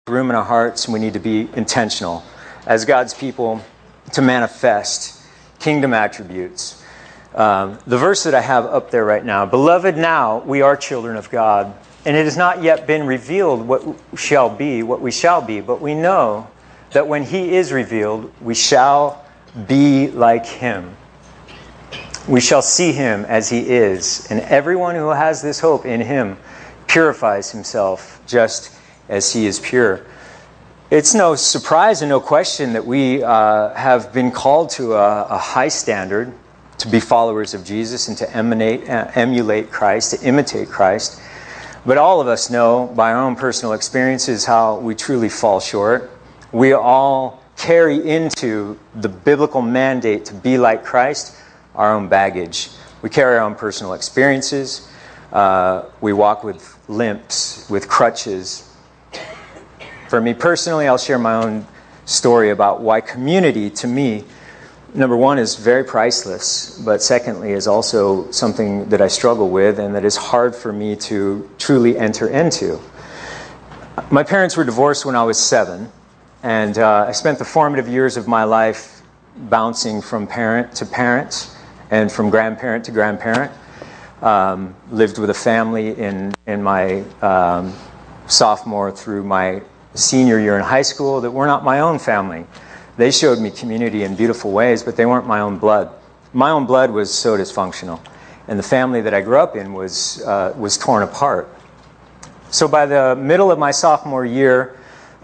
room in our hearts, and we need to be intentional as God's people to manifest kingdom attributes. The verse that I have up there right now, "Beloved, now we are children of God, and it has not yet been revealed what we shall be, but we know that when He is revealed, we shall be like Him. We shall see Him as He is, and everyone who has this hope in Him purifies himself just as He is pure." It's no surprise and no question that we have been called to a high standard to be followers of Jesus and to emulate Christ, to imitate Christ. But all of us know by our own personal experiences how we truly fall short. We all carry into the biblical mandate to be like Christ our own baggage. We carry our own personal experiences. We walk with limps, with crutches. For me personally, I'll share my own story about why community, to me, number one, is very priceless, but secondly, is also something that I struggle with and that is hard for me to truly enter into. My parents were divorced when I was 7, and I spent the formative years of my life bouncing from parent to parent and from grandparent to grandparent. Lived with a family in my sophomore through my senior year in high school that were not my own family. They showed me community in beautiful ways, but they weren't my own blood. My own blood was so dysfunctional, and the family that I grew up in was torn apart. So by the middle of my sophomore year,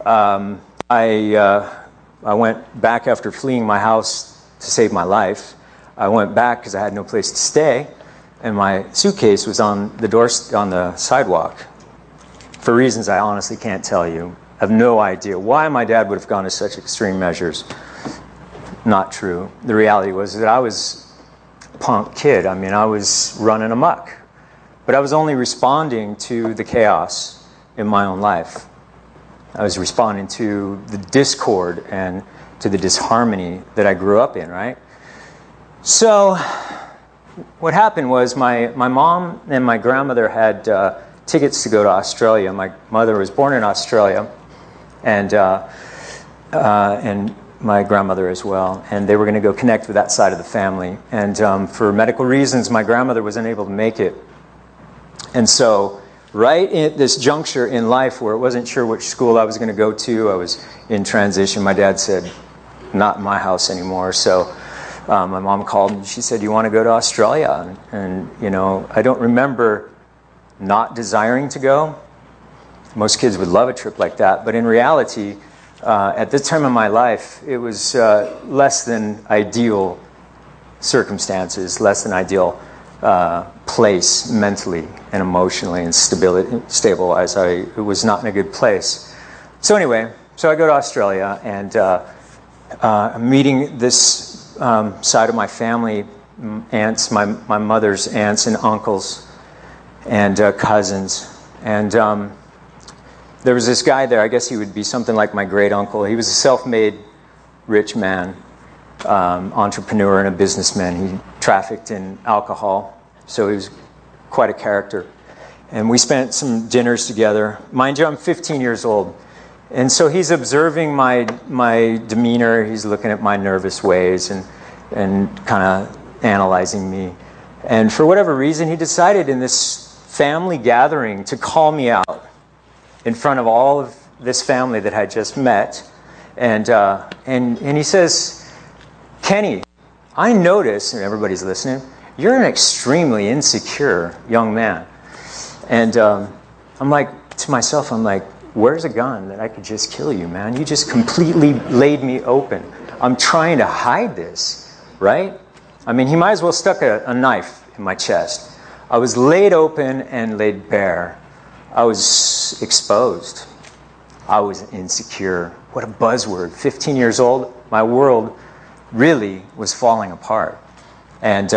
I went back after fleeing my house to save my life. I went back because I had no place to stay, and my suitcase was on the sidewalk. For reasons I honestly can't tell you. I have no idea why my dad would have gone to such extreme measures. Not true. The reality was that I was a punk kid. I mean, I was running amok. But I was only responding to the chaos in my own life. I was responding to the discord and to the disharmony that I grew up in, right? So what happened was my mom and my grandmother had tickets to go to Australia. My mother was born in Australia, and my grandmother as well. And they were going to go connect with that side of the family. And for medical reasons, my grandmother was unable to make it. And so right at this juncture in life where I wasn't sure which school I was going to go to, I was in transition. My dad said, "Not in my house anymore." So my mom called and she said, "You want to go to Australia?" And you know, I don't remember not desiring to go. Most kids would love a trip like that, but in reality, at this time of my life, it was less than ideal circumstances, less than ideal place mentally and emotionally and stable as it was not in a good place. So anyway, so I go to Australia and I'm meeting this side of my family, aunts, my mother's aunts and uncles and cousins. And there was this guy there, I guess he would be something like my great uncle. He was a self-made rich man, entrepreneur and a businessman. He trafficked in alcohol, so he was quite a character. And we spent some dinners together. Mind you, I'm 15 years old. And so he's observing my demeanor. He's looking at my nervous ways and kind of analyzing me. And for whatever reason, he decided in this family gathering to call me out in front of all of this family that I just met. And he says, "Kenny, I notice," and everybody's listening, "you're an extremely insecure young man." And I'm like, to myself, I'm like, where's a gun that I could just kill you, man? You just completely laid me open. I'm trying to hide this, right? I mean, he might as well stuck a knife in my chest. I was laid open and laid bare. I was exposed. I was insecure. What a buzzword. 15 years old, my world really was falling apart. And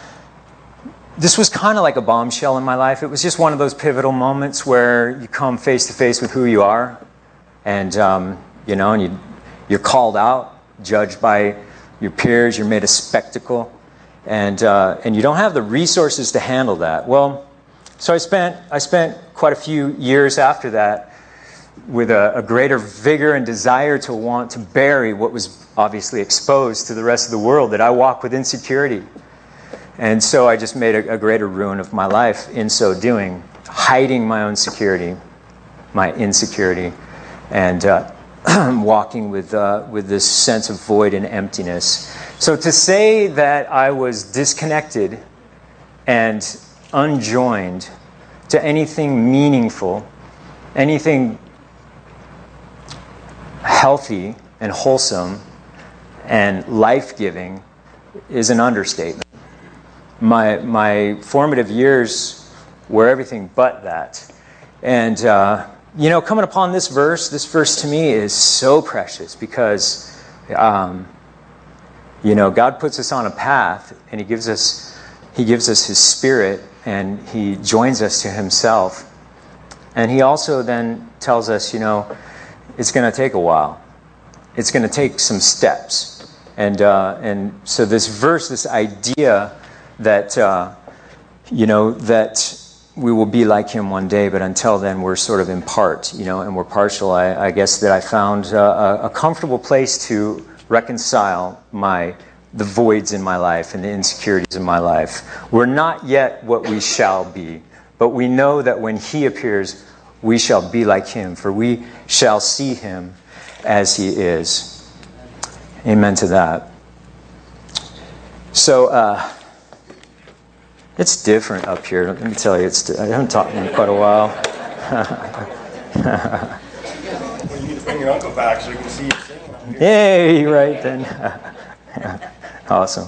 this was kind of like a bombshell in my life. It was just one of those pivotal moments where you come face to face with who you are, and and you're called out, judged by your peers. You're made a spectacle, and you don't have the resources to handle that. Well, so I spent quite a few years after that with a greater vigor and desire to want to bury what was obviously exposed to the rest of the world, that I walk with insecurity. And so I just made a greater ruin of my life in so doing, hiding my own security, my insecurity, and walking with this sense of void and emptiness. So to say that I was disconnected and unjoined to anything meaningful, anything healthy and wholesome and life-giving is an understatement. My formative years were everything but that. And, coming upon this verse to me is so precious because, God puts us on a path and He gives us His Spirit and He joins us to Himself. And He also then tells us, it's going to take a while. It's going to take some steps. And so this verse, this idea that, that we will be like Him one day, but until then we're sort of in part, and we're partial. I guess that I found a comfortable place to reconcile the voids in my life and the insecurities in my life. We're not yet what we shall be, but we know that when He appears, we shall be like Him, for we shall see Him as He is. Amen to that. So, it's different up here. Let me tell you, I haven't talked in quite a while. Well, you need to bring your uncle back so you can see you singing. Yay, right then. Awesome.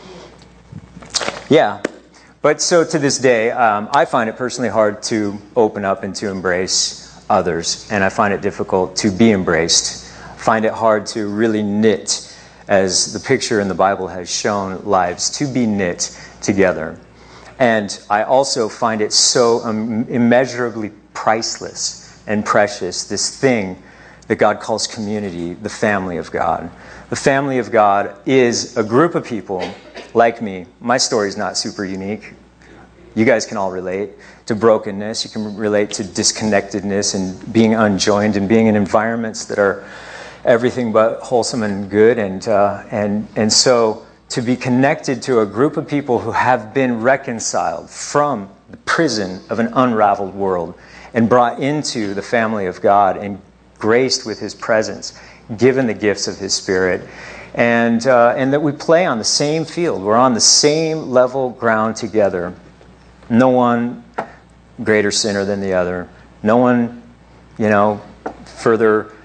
Yeah. But so to this day, I find it personally hard to open up and to embrace others. And I find it difficult to be embraced. I find it hard to really knit, as the picture in the Bible has shown, lives to be knit together. And I also find it so immeasurably priceless and precious, this thing that God calls community, the family of God. The family of God is a group of people like me. My story is not super unique. You guys can all relate to brokenness. You can relate to disconnectedness and being unjoined and being in environments that are everything but wholesome and good. And so to be connected to a group of people who have been reconciled from the prison of an unraveled world and brought into the family of God and graced with His presence, given the gifts of His Spirit, and that we play on the same field. We're on the same level ground together. No one greater sinner than the other. No one, further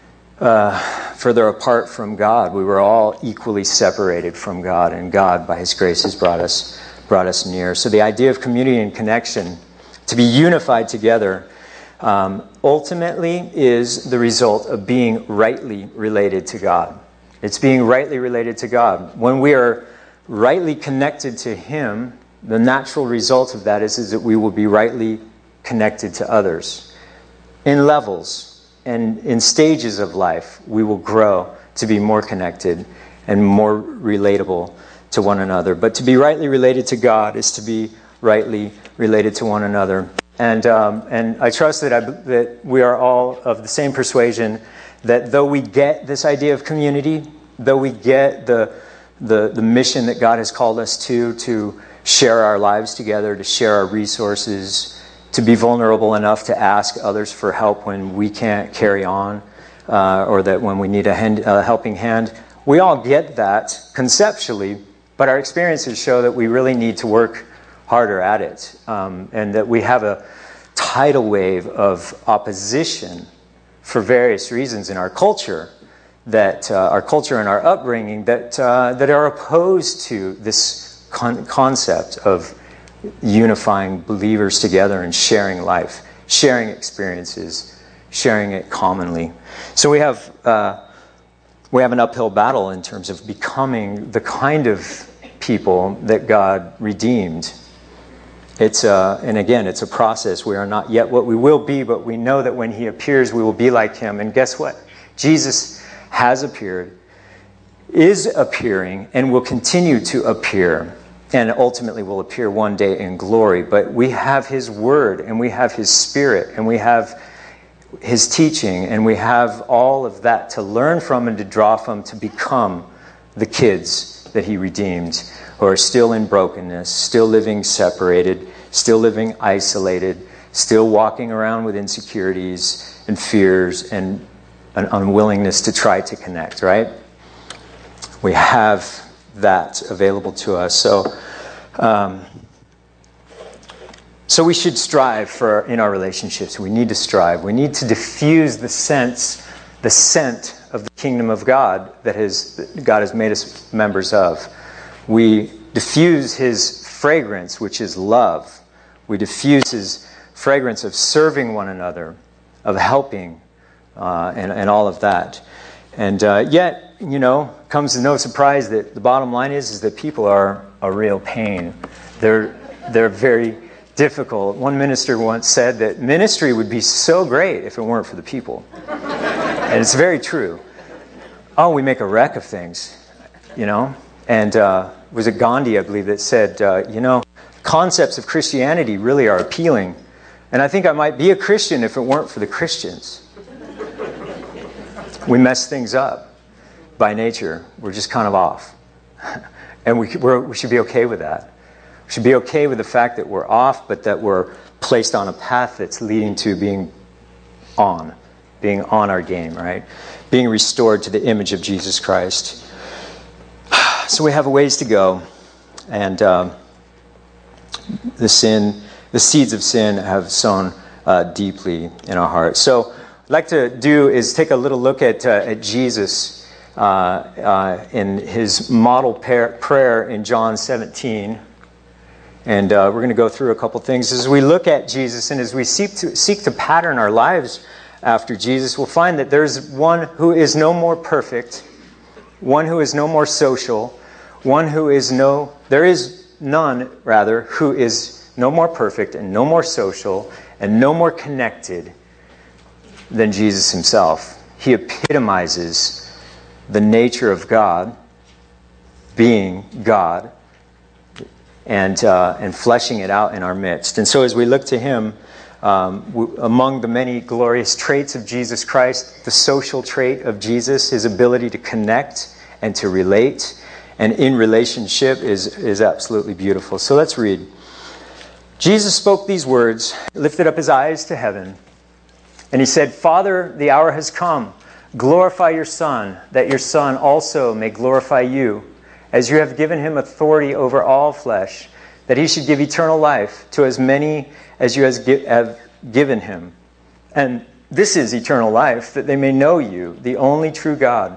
apart from God. We were all equally separated from God, and God, by His grace, has brought us near. So the idea of community and connection, to be unified together, ultimately is the result of being rightly related to God. It's being rightly related to God. When we are rightly connected to Him, the natural result of that is that we will be rightly connected to others. In levels and in stages of life, we will grow to be more connected and more relatable to one another. But to be rightly related to God is to be rightly related to one another. And I trust that we are all of the same persuasion that though we get this idea of community, though we get the mission that God has called us to share our lives together, to share our resources, to be vulnerable enough to ask others for help when we can't carry on, or that when we need a helping hand. We all get that conceptually, but our experiences show that we really need to work harder at it, and that we have a tidal wave of opposition for various reasons in our culture, that our culture and our upbringing that are opposed to this concept of unifying believers together and sharing life, sharing experiences, sharing it commonly. So we have an uphill battle in terms of becoming the kind of people that God redeemed. And again, it's a process. We are not yet what we will be, but we know that when He appears, we will be like Him. And guess what? Jesus has appeared, is appearing, and will continue to appear, and ultimately will appear one day in glory. But we have His Word, and we have His Spirit, and we have his teaching, and we have all of that to learn from and to draw from to become the kids that he redeemed, who are still in brokenness, still living separated, still living isolated, still walking around with insecurities and fears and an unwillingness to try to connect, right? We have that available to us. So we should strive in our relationships. We need to strive. We need to diffuse the scent of the kingdom of God that God has made us members of. We diffuse his fragrance, which is love. We diffuse his fragrance of serving one another, of helping, and all of that. And yet, comes to no surprise that the bottom line is that people are a real pain. They're very difficult. One minister once said that ministry would be so great if it weren't for the people. And it's very true. Oh, we make a wreck of things, And was it Gandhi, I believe, that said, concepts of Christianity really are appealing. And I think I might be a Christian if it weren't for the Christians. We mess things up by nature. We're just kind of off. And we should be okay with that. We should be okay with the fact that we're off, but that we're placed on a path that's leading to being on our game, right? Being restored to the image of Jesus Christ. So we have a ways to go. And the seeds of sin have sown deeply in our hearts. So what I'd like to do is take a little look at Jesus in his model prayer in John 17. And we're going to go through a couple things. As we look at Jesus and as we seek to pattern our lives after Jesus, we'll find that there's one who is no more perfect, one who is no more social, there is none, rather, who is no more perfect and no more social and no more connected than Jesus himself. He epitomizes the nature of God, being God, and fleshing it out in our midst. And so as we look to him, among the many glorious traits of Jesus Christ, the social trait of Jesus, his ability to connect and to relate and in relationship is absolutely beautiful. So let's read. Jesus spoke these words, lifted up his eyes to heaven, and he said, Father, the hour has come. Glorify your Son, that your Son also may glorify you, as you have given him authority over all flesh, that he should give eternal life to as many as you have given him. And this is eternal life, that they may know you, the only true God,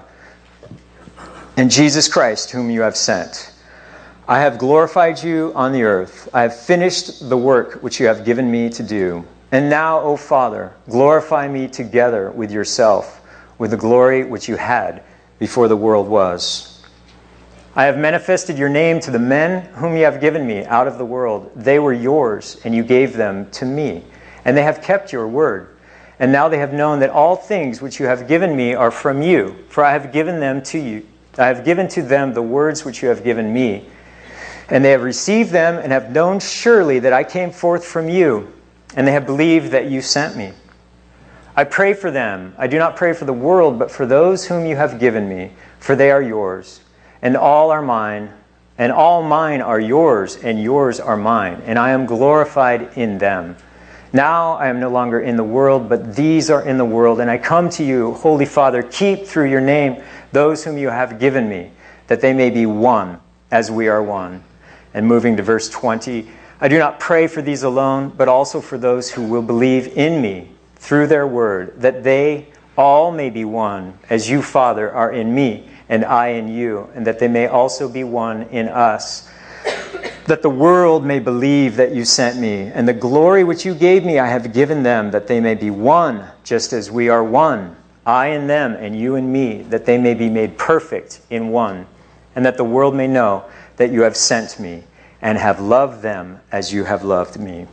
and Jesus Christ, whom you have sent. I have glorified you on the earth. I have finished the work which you have given me to do. And now, O Father, glorify me together with yourself, with the glory which you had before the world was. I have manifested your name to the men whom you have given me out of the world. They were yours, and you gave them to me. And they have kept your word. And now they have known that all things which you have given me are from you, for I have given them to you. I have given to them the words which you have given me. And they have received them and have known surely that I came forth from you, and they have believed that you sent me. I pray for them. I do not pray for the world, but for those whom you have given me, for they are yours. And all are mine, and all mine are yours, and yours are mine, and I am glorified in them. Now I am no longer in the world, but these are in the world, and I come to you, Holy Father, keep through your name those whom you have given me, that they may be one, as we are one. And moving to verse 20, I do not pray for these alone, but also for those who will believe in me through their word, that they all may be one, as you, Father, are in me, and I in you, and that they may also be one in us, that the world may believe that you sent me, and the glory which you gave me I have given them, that they may be one, just as we are one, I in them and you in me, that they may be made perfect in one, and that the world may know that you have sent me, and have loved them as you have loved me.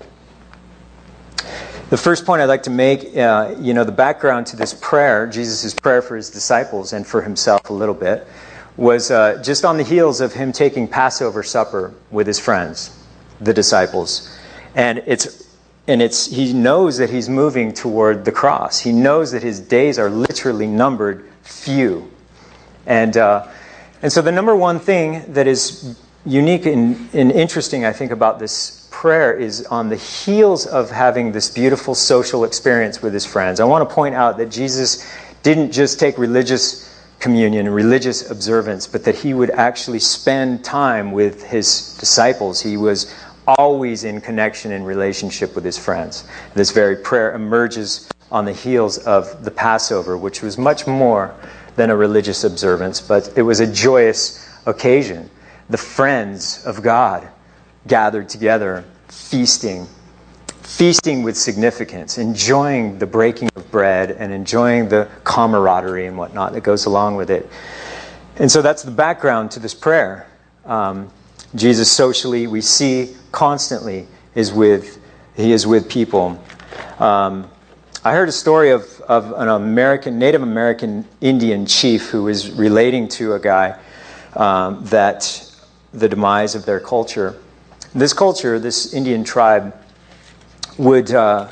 The first point I'd like to make, the background to this prayer, Jesus' prayer for his disciples and for himself a little bit, was just on the heels of him taking Passover supper with his friends, the disciples. And it's he knows that he's moving toward the cross. He knows that his days are literally numbered few. And so the number one thing that is unique and interesting, I think, about this prayer is on the heels of having this beautiful social experience with his friends. I want to point out that Jesus didn't just take religious communion, religious observance, but that he would actually spend time with his disciples. He was always in connection and relationship with his friends. This very prayer emerges on the heels of the Passover, which was much more than a religious observance, but it was a joyous occasion. The friends of God gathered together, feasting with significance, enjoying the breaking of bread and enjoying the camaraderie and whatnot that goes along with it. And so that's the background to this prayer. Jesus socially, we see constantly, he is with people. I heard a story of an Native American Indian chief who was relating to a guy that the demise of their culture. This culture, this Indian tribe, would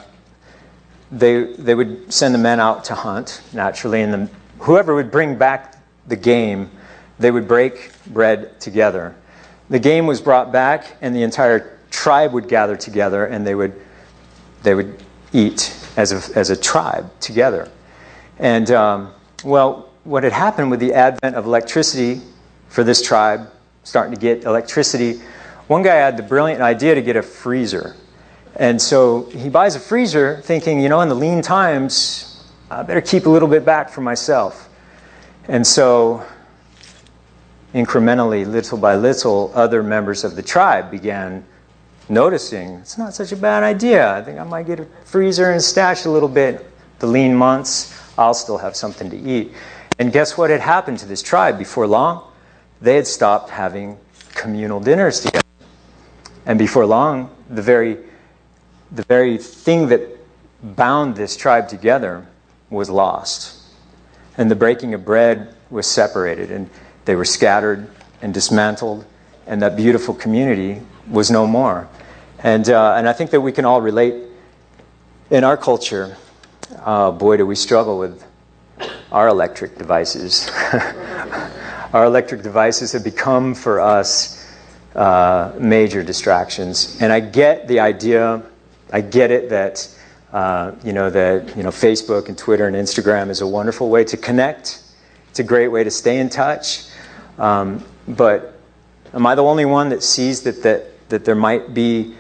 they would send the men out to hunt naturally, and whoever would bring back the game, they would break bread together. The game was brought back, and the entire tribe would gather together, and they would eat as a tribe together. And what had happened with the advent of electricity for this tribe, starting to get electricity, one guy had the brilliant idea to get a freezer. And so he buys a freezer thinking, in the lean times, I better keep a little bit back for myself. And so incrementally, little by little, other members of the tribe began noticing, it's not such a bad idea. I think I might get a freezer and stash a little bit. The lean months, I'll still have something to eat. And guess what had happened to this tribe before long? They had stopped having communal dinners together. And before long, the very thing that bound this tribe together was lost. And the breaking of bread was separated, and they were scattered and dismantled, and that beautiful community was no more. And I think that we can all relate in our culture. Boy, do we struggle with our electric devices. Our electric devices have become for us major distractions. And I get the idea. I get it that Facebook and Twitter and Instagram is a wonderful way to connect. It's a great way to stay in touch. But am I the only one that sees that there might be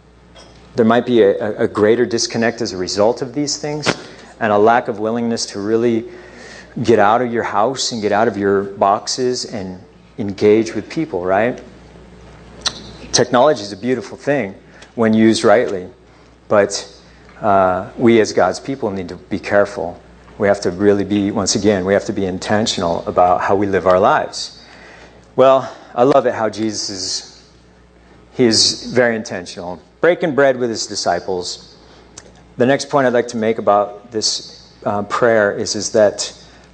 a greater disconnect as a result of these things, and a lack of willingness to really get out of your house and get out of your boxes and engage with people, right? Technology is a beautiful thing when used rightly, but we as God's people need to be careful. We have to really be, once again, we have to be intentional about how we live our lives. Well, I love it how Jesus is very intentional. Breaking bread with his disciples. The next point I'd like to make about this prayer is that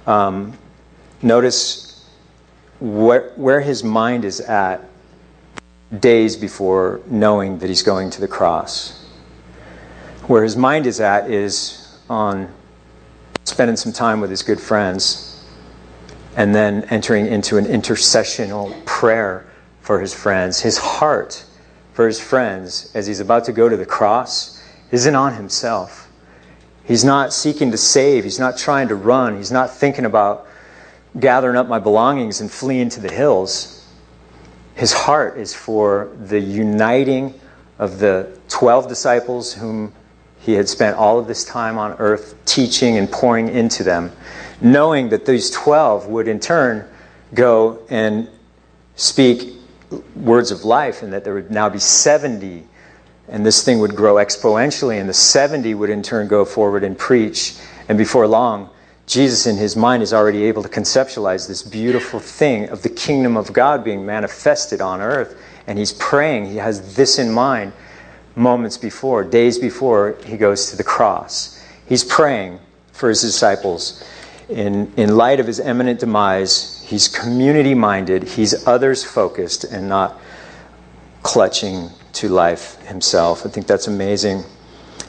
notice where his mind is at days before knowing that he's going to the cross. Where his mind is at is on spending some time with his good friends and then entering into an intercessional prayer for his friends. His heart for his friends as he's about to go to the cross isn't on himself. He's not seeking to save. He's not trying to run. He's not thinking about gathering up my belongings and fleeing to the hills. His heart is for the uniting of the 12 disciples whom he had spent all of this time on earth teaching and pouring into them, knowing that these 12 would in turn go and speak words of life, and that there would now be 70, and this thing would grow exponentially, and the 70 would in turn go forward and preach. And before long, Jesus in his mind is already able to conceptualize this beautiful thing of the kingdom of God being manifested on earth, and he's praying. He has this in mind moments before, days before he goes to the cross. He's praying for his disciples. In light of his imminent demise, he's community-minded, he's others-focused, and not clutching to life himself. I think that's amazing.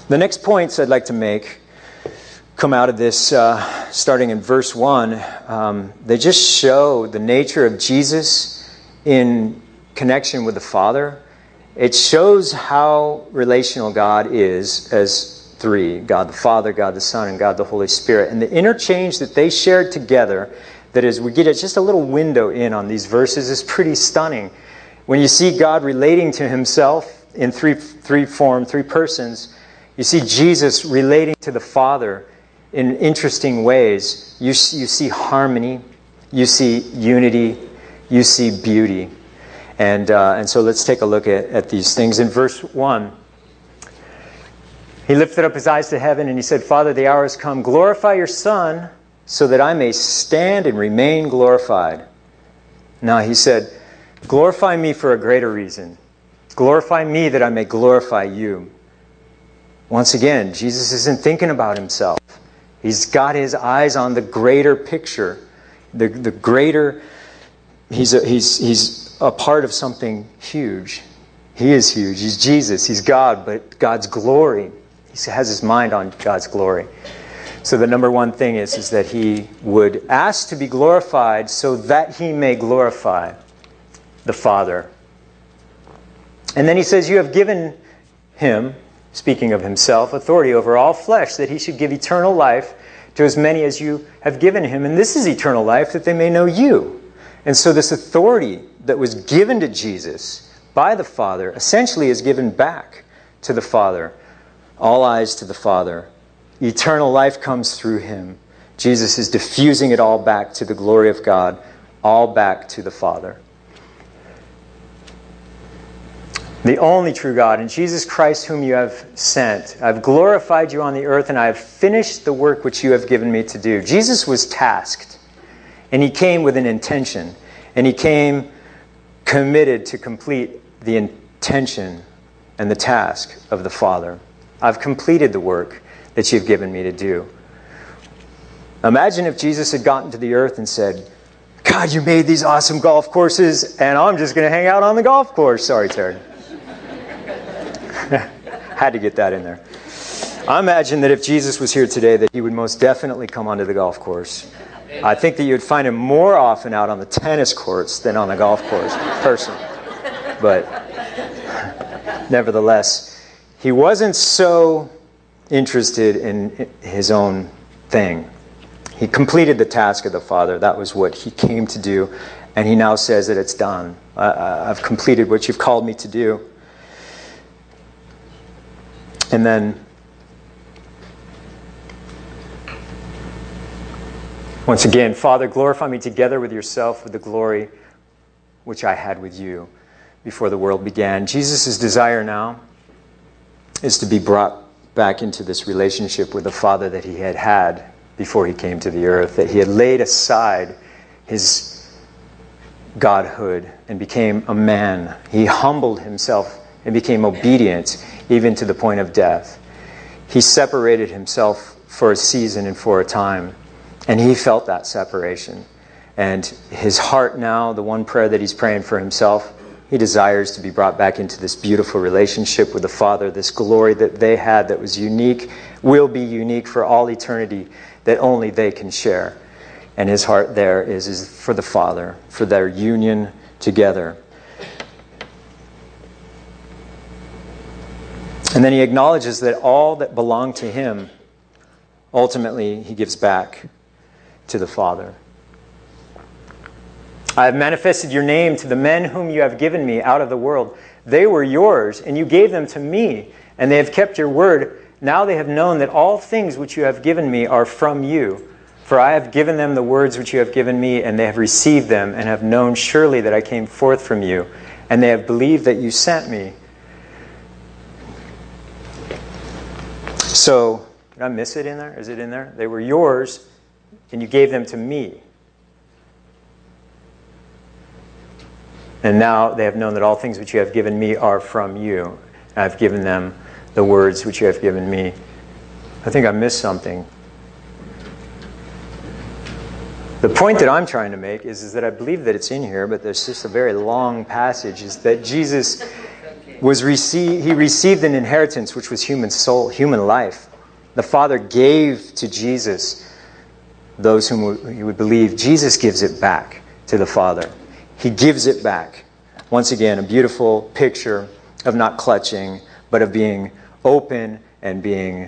The next points I'd like to make come out of this, starting in verse 1. They just show the nature of Jesus in connection with the Father. It shows how relational God is as three: God the Father, God the Son, and God the Holy Spirit. And the interchange that they shared together, that is, we get just a little window in on these verses, is pretty stunning. When you see God relating to himself in three persons, you see Jesus relating to the Father in interesting ways. You see harmony, you see unity, you see beauty. And so let's take a look at these things. In verse 1, he lifted up his eyes to heaven and he said, Father, the hour has come. Glorify your Son so that I may stand and remain glorified. Now he said, glorify me for a greater reason. Glorify me that I may glorify you. Once again, Jesus isn't thinking about himself. He's got his eyes on the greater picture. The greater, he's a part of something huge. He is huge. He's Jesus. He's God, but God's glory. He has his mind on God's glory. So the number one thing is that he would ask to be glorified so that he may glorify the Father. And then he says, you have given him, speaking of himself, authority over all flesh, that he should give eternal life to as many as you have given him. And this is eternal life, that they may know you. And so this authority that was given to Jesus by the Father essentially is given back to the Father. All eyes to the Father. Eternal life comes through him. Jesus is diffusing it all back to the glory of God, all back to the Father. The only true God, and Jesus Christ whom you have sent. I've glorified you on the earth, and I have finished the work which you have given me to do. Jesus was tasked, and he came with an intention, and he came committed to complete the intention and the task of the Father. I've completed the work that you've given me to do. Imagine if Jesus had gotten to the earth and said, God, you made these awesome golf courses, and I'm just going to hang out on the golf course. Sorry, Terry. Had to get that in there. I imagine that if Jesus was here today, that he would most definitely come onto the golf course. I think that you'd find him more often out on the tennis courts than on the golf course, personally. But nevertheless, he wasn't so interested in his own thing. He completed the task of the Father. That was what he came to do. And he now says that it's done. I've completed what you've called me to do. And then, once again, Father, glorify me together with yourself with the glory which I had with you before the world began. Jesus' desire now is to be brought back into this relationship with the Father that he had had before he came to the earth, that he had laid aside his godhood and became a man. He humbled himself and became obedient even to the point of death. He separated himself for a season and for a time, and he felt that separation. And his heart now, the one prayer that he's praying for himself, he desires to be brought back into this beautiful relationship with the Father, this glory that they had that was unique, will be unique for all eternity, that only they can share. And his heart there is for the Father, for their union together. And then he acknowledges that all that belonged to him, ultimately he gives back to the Father. I have manifested your name to the men whom you have given me out of the world. They were yours, and you gave them to me, and they have kept your word. Now they have known that all things which you have given me are from you. For I have given them the words which you have given me, and they have received them, and have known surely that I came forth from you, and they have believed that you sent me. So, did I miss it in there? Is it in there? They were yours, and you gave them to me. And now they have known that all things which you have given me are from you. And I've given them the words which you have given me. I think I missed something. The point that I'm trying to make is that I believe that it's in here, but there's just a very long passage, is that Jesus he received an inheritance which was human soul, human life. The Father gave to Jesus those whom he would believe. Jesus gives it back to the Father. He gives it back. Once again, a beautiful picture of not clutching, but of being open and being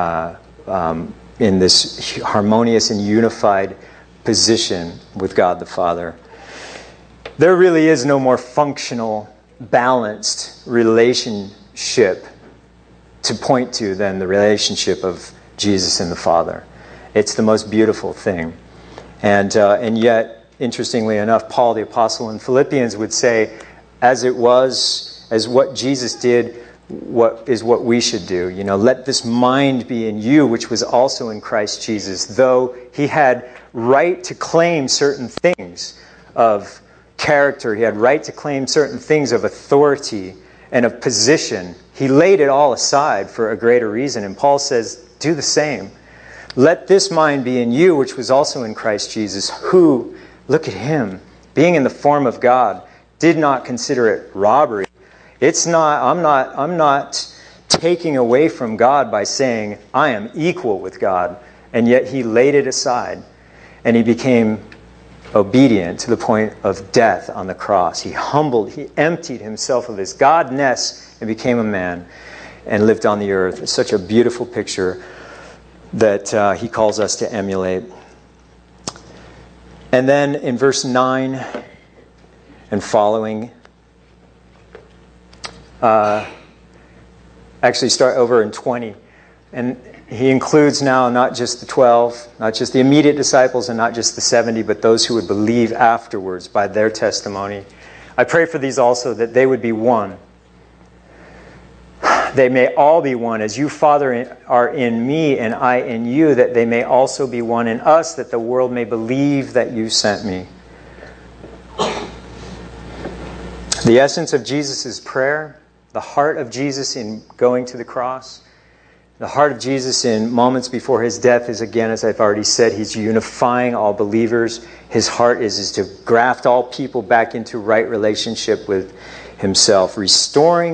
in this harmonious and unified position with God the Father. There really is no more functional, balanced relationship to point to than the relationship of Jesus and the Father. It's the most beautiful thing. And yet, interestingly enough, Paul the Apostle in Philippians would say, as what Jesus did, what we should do. Let this mind be in you, which was also in Christ Jesus. Though he had right to claim certain things of character, he had right to claim certain things of authority and of position, he laid it all aside for a greater reason. And Paul says, do the same. Let this mind be in you, which was also in Christ Jesus, who, look at him, being in the form of God, did not consider it robbery. I'm not taking away from God by saying I am equal with God. And yet he laid it aside and he became obedient to the point of death on the cross. He emptied himself of his godness and became a man and lived on the earth. It's such a beautiful picture that he calls us to emulate. And then in verse 9 and following, actually start over in 20. And he includes now not just the 12, not just the immediate disciples and not just the 70, but those who would believe afterwards by their testimony. I pray for these also, that they would be one. They may all be one, as you, Father, are in me and I in you, that they may also be one in us, that the world may believe that you sent me. The essence of Jesus' prayer, the heart of Jesus in going to the cross, the heart of Jesus in moments before his death is, again, as I've already said, he's unifying all believers. His heart is to graft all people back into right relationship with himself, restoring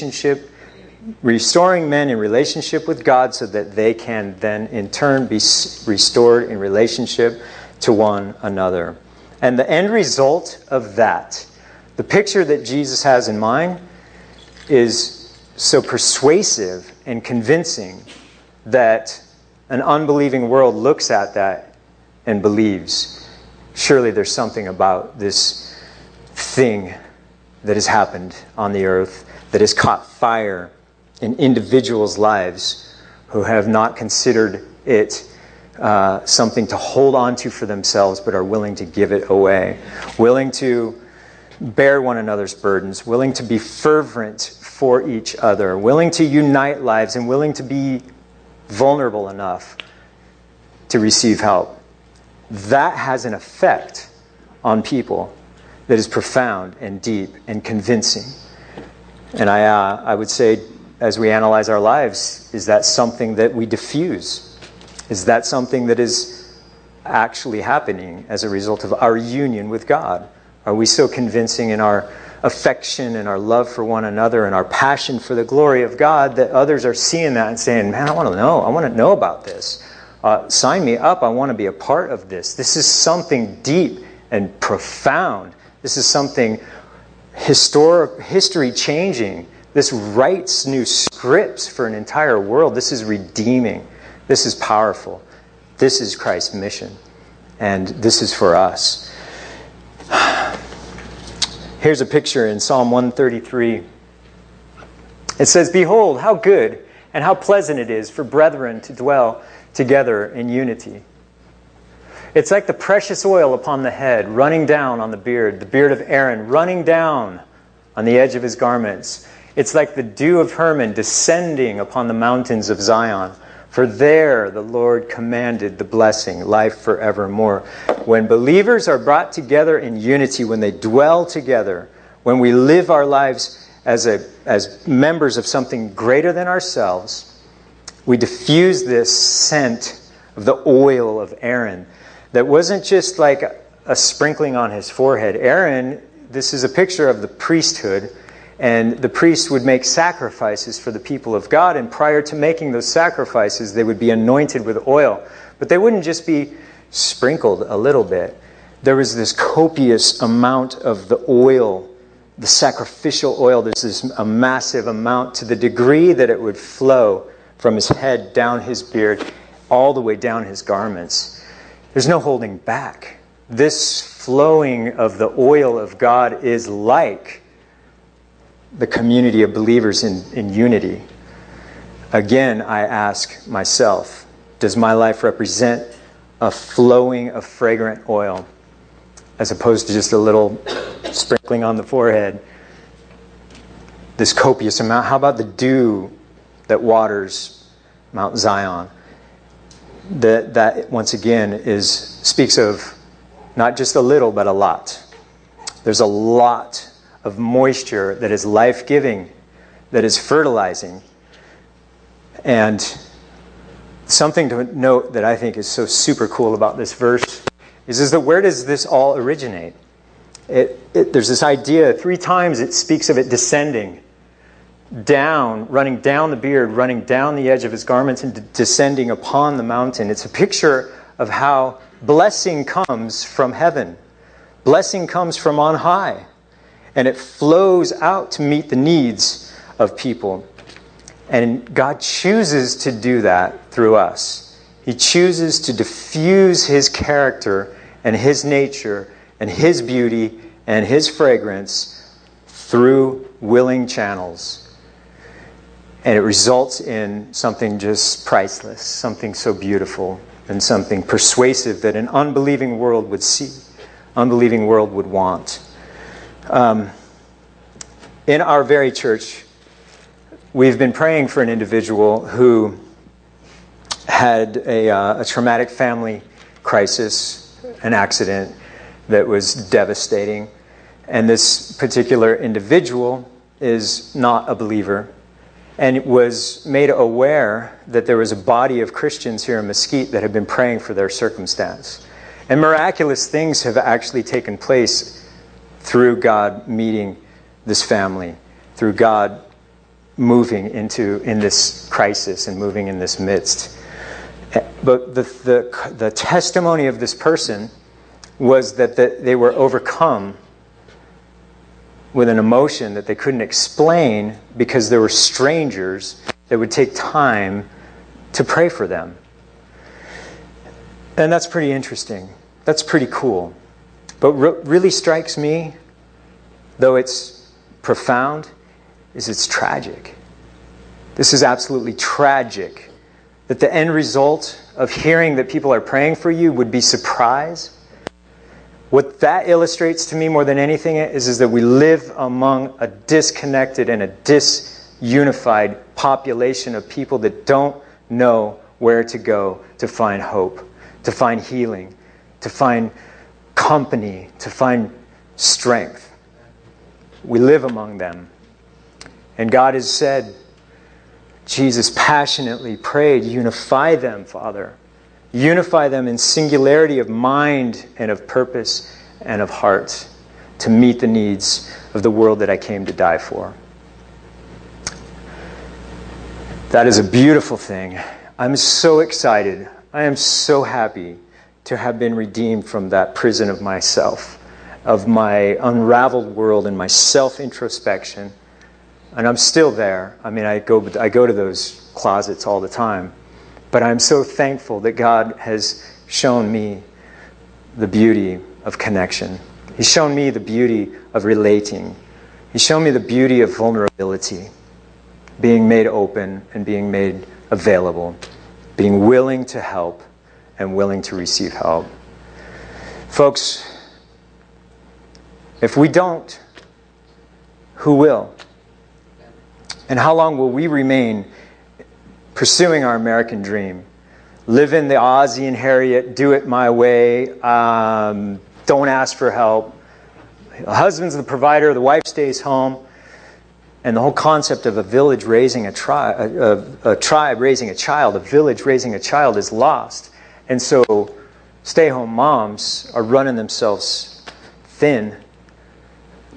men in relationship with God so that they can then in turn be restored in relationship to one another. And the end result of that, the picture that Jesus has in mind, is so persuasive and convincing that an unbelieving world looks at that and believes, surely there's something about this thing that has happened on the earth that has caught fire in individuals' lives who have not considered it something to hold on to for themselves, but are willing to give it away, willing to bear one another's burdens, willing to be fervent for each other, willing to unite lives, and willing to be vulnerable enough to receive help. That has an effect on people that is profound and deep and convincing. And I would say, as we analyze our lives, is that something that we diffuse? Is that something that is actually happening as a result of our union with God? Are we so convincing in our affection and our love for one another and our passion for the glory of God that others are seeing that and saying, man, I want to know about this. Sign me up. I want to be a part of this. This is something deep and profound. This is something history changing. This writes new scripts for an entire world. This is redeeming. This is powerful. This is Christ's mission. And this is for us. Here's a picture in Psalm 133. It says, "Behold, how good and how pleasant it is for brethren to dwell together in unity. It's like the precious oil upon the head, running down on the beard of Aaron, running down on the edge of his garments. It's like the dew of Hermon descending upon the mountains of Zion. For there the Lord commanded the blessing, life forevermore." When believers are brought together in unity, when they dwell together, when we live our lives as members of something greater than ourselves, we diffuse this scent of the oil of Aaron that wasn't just like a sprinkling on his forehead. Aaron, this is a picture of the priesthood, And the priests would make sacrifices for the people of God, and prior to making those sacrifices, they would be anointed with oil. But they wouldn't just be sprinkled a little bit. There was this copious amount of the oil, the sacrificial oil. This is a massive amount, to the degree that it would flow from his head down his beard, all the way down his garments. There's no holding back. This flowing of the oil of God is like the community of believers in unity. Again, I ask myself, does my life represent a flowing of fragrant oil as opposed to just a little sprinkling on the forehead? This copious amount. How about the dew that waters Mount Zion? That once again speaks of not just a little, but a lot. There's a lot of moisture that is life-giving, that is fertilizing. And something to note that I think is so super cool about this verse is that where does this all originate? There's this idea, 3 times it speaks of it descending down, running down the beard, running down the edge of his garments, and descending upon the mountain. It's a picture of how blessing comes from heaven. Blessing comes from on high. And it flows out to meet the needs of people. And God chooses to do that through us. He chooses to diffuse his character and his nature and his beauty and his fragrance through willing channels. And it results in something just priceless, something so beautiful, and something persuasive that an unbelieving world would see, unbelieving world would want. In our very church, we've been praying for an individual who had a traumatic family crisis, an accident that was devastating. And this particular individual is not a believer, and was made aware that there was a body of Christians here in Mesquite that had been praying for their circumstance. And miraculous things have actually taken place through God meeting this family, through God moving in this crisis and moving in this midst. But the testimony of this person was that they were overcome with an emotion that they couldn't explain because there were strangers that would take time to pray for them. And that's pretty interesting. That's pretty cool. But what really strikes me, though it's profound, is it's tragic. This is absolutely tragic. That the end result of hearing that people are praying for you would be surprise. What that illustrates to me more than anything is that we live among a disconnected and a disunified population of people that don't know where to go to find hope, to find healing, to find company, to find strength. We live among them. And God has said, Jesus passionately prayed, unify them, Father. Unify them in singularity of mind and of purpose and of heart to meet the needs of the world that I came to die for. That is a beautiful thing. I'm so excited. I am so happy to have been redeemed from that prison of myself, of my unraveled world and my self-introspection. And I'm still there. I mean, I go to those closets all the time. But I'm so thankful that God has shown me the beauty of connection. He's shown me the beauty of relating. He's shown me the beauty of vulnerability, being made open and being made available, being willing to help and willing to receive help. Folks, if we don't, who will? And how long will we remain pursuing our American dream? Live in the Ozzie and Harriet, do it my way, don't ask for help. The husband's the provider, the wife stays home. And the whole concept of a village raising a tribe raising a child, a village raising a child is lost. And so stay-home moms are running themselves thin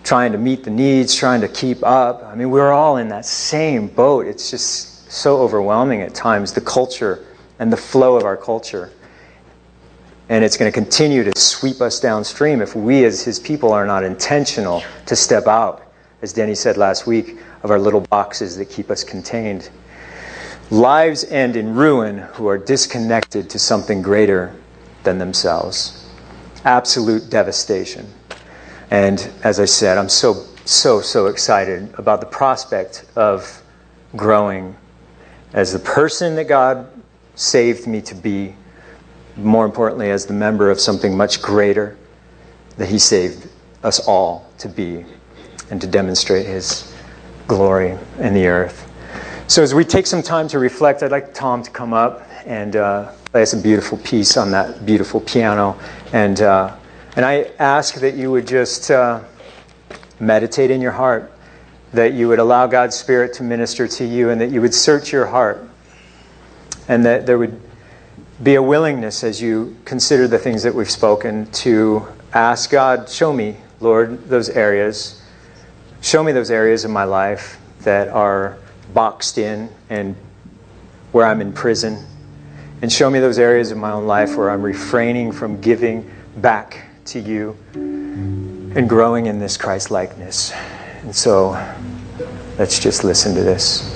trying to meet the needs, trying to keep up. I mean, we're all in that same boat. It's just so overwhelming at times, the culture and the flow of our culture. And it's going to continue to sweep us downstream if we as his people are not intentional to step out, as Denny said last week, of our little boxes that keep us contained. Lives end in ruin who are disconnected to something greater than themselves. Absolute devastation. And as I said, I'm so excited about the prospect of growing as the person that God saved me to be, more importantly, as the member of something much greater that he saved us all to be and to demonstrate his glory in the earth. So as we take some time to reflect, I'd like Tom to come up and play us a beautiful piece on that beautiful piano. And I ask that you would just meditate in your heart, that you would allow God's Spirit to minister to you, and that you would search your heart, and that there would be a willingness as you consider the things that we've spoken to ask God, show me, Lord, those areas. Show me those areas of my life that are boxed in and where I'm in prison. And show me those areas of my own life where I'm refraining from giving back to you and growing in this Christ-likeness. And so let's just listen to this.